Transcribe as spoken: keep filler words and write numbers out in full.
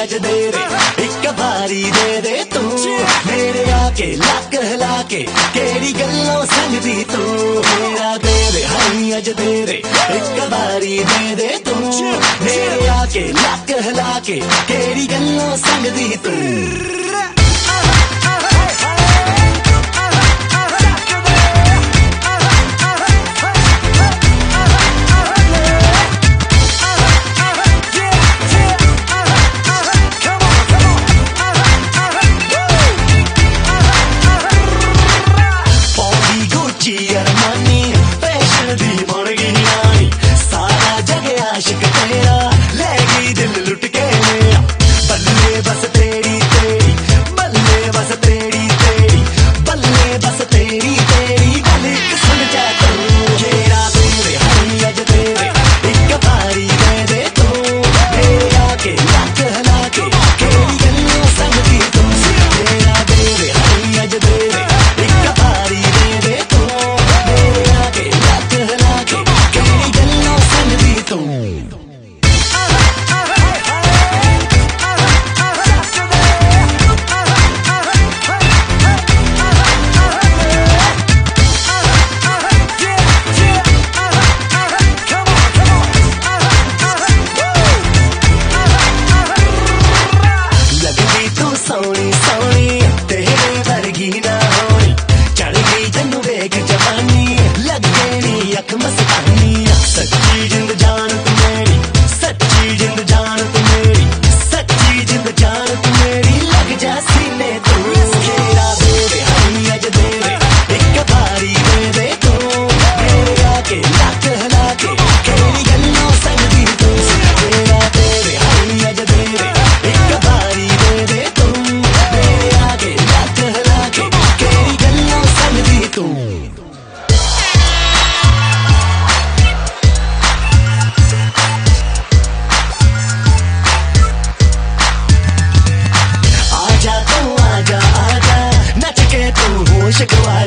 अज दे रे एक बारी दे दे तू मेरे आके लक हिला के केड़ी गल्लों संगदी तू मेरा दे दे हाई अज दे रे एक बारी दे दे तू मेरे आके लक हिला के केड़ी गल्लों संगदी तू Shake